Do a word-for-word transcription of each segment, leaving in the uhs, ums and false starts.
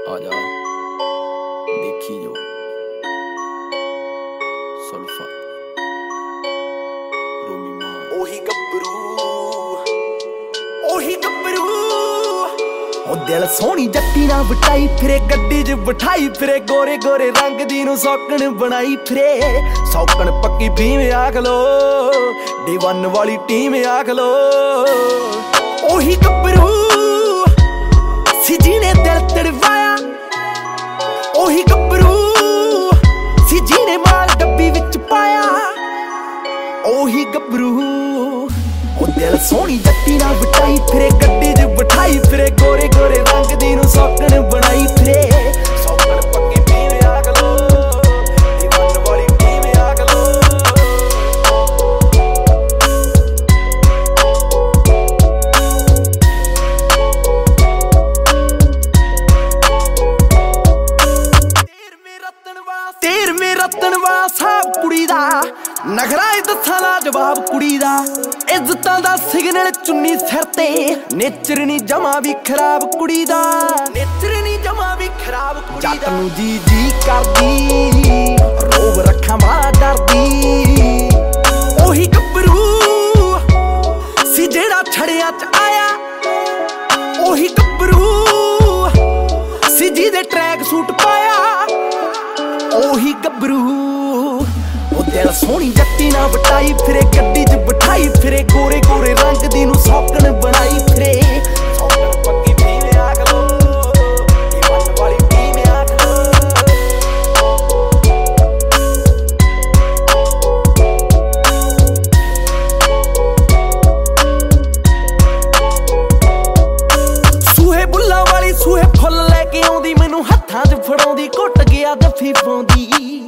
आजा देखी जो सुल्फा रोमी मां ओही गब्बरू ओही गब्बरू ओ दिल सोहनी जट्टी ना बटाई फिरे गड्डी च बिठाई फिरे गोरे गोरे रंग दी नू सौकन बनाई फिरे सौकन पक्की भीम आख लो डी वन वाली टीम आख लो ओही गब्बरू सी जीने दिल तड़वाया ओही गब्बरू सी जीने माल डब्बी विच पाया ओही गब्बरू ओ दिल सोहनी जट्टी ना बिठाई फिरे गड्डी च बिठाई फिरे गोरे गोरे रंग दी नू सौकन बनाई फिरे सौकन पक्की भीम आख लो दीवान वाली टीम आख लो तेर में रतन वाला साहब कुड़ी दा नखरा दसा दा जवाब कुड़ी दा इज्जतां दा सिग्नल चुन्नी सिर ते नेचर नी जमा भी खराब कुड़ी दा नेचर नी जमा भी खराब कुड़ी दा जट नू जी जी करदी रोब रखा बड़ा डरदी ओही गब्बरू सी जेड़ा छड़िया च आया ओही गब्बरू सी जी दे ट्रैक सूट पाया ओही गब्बरू ओ दिल सोहनी जट्टी ना बटाई फिरे गड्डी च बिठाई फिरे गोरे गोरे रंग दी नू सौकन बनाई फिरे सौकन पक्की भीम आख लो दीवान वाली टीम आख लो सूहे बुल्ला वाली सूहे फुੱਲ ਲੈ ਕੇ ਆਉਂਦੀ ਮੈਨੂੰ ਹੱਥਾਂ 'ਚ ਫੜਾਉਂਦੀ ਘੁੱਟ ਗਿਆ ਜੱਫੀ ਪਾਉਂਦੀ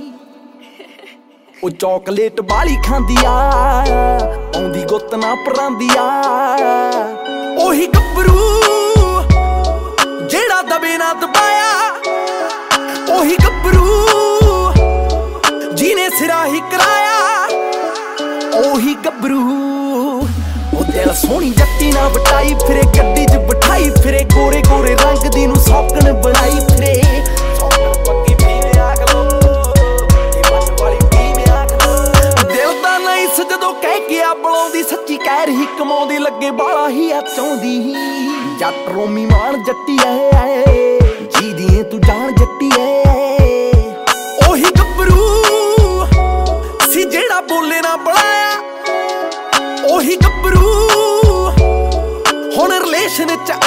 ਉਹ ਚੌਕਲੇਟ ਬਾਲੀ ਖਾਂਦੀ ਆ ਆਉਂਦੀ ਗੁੱਤ ਨਾ ਪਰਾਂਦੀ ਆ ਉਹੀ ਗੱਭਰੂ ਜਿਹੜਾ ਦਬੇ ਨਾ ਦਬਾਇਆ ਉਹੀ ਗੱਭਰੂ ਜਿਹਨੇ ਸਿਰਾ ਹੀ ਕਰਾਇਆ ਉਹੀ ਗੱਭਰੂ ਉਹ ਦਿਲ ਸੋਹਣੀ ਜੱਟੀ ਨਾ ਬਟਾਈ ਫਿਰੇ ਗੱਡੀ 'ਚ ਬਿਠਾਈ ਫਿਰੇ ਗੋਰੇ ਗੋਰੇ ਰੰਗ ਦੀ ਨੂੰ ਸੌਕਣ ਬਣਾਈ ਫਿਰੇ ਸੌਕਣ ਪੱਕੀ ਭੀਮ ਆਖ ਲੋ ਦीवान वाली टीम आख लो दिल दा नहीं सजदों कह के आ बुलाउंदी सच्ची कहर ही कमाउंदी लगे बाला ही आ चाहुंदी जट रोमी मान जट्टी ऐ जी दिए तू जान जट्टी ऐ ओही गब्बरू सी जेड़ा बोले ना बुलाया ओही गब्बरू हुण रिलेशन च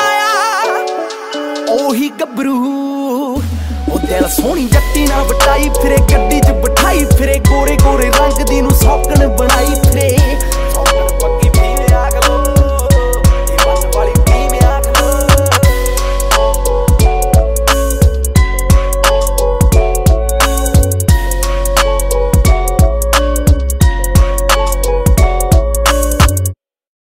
आया ओही गब्बरू ओ दिल सोहनी जट्टी ना बटाई फिरे गड्डी च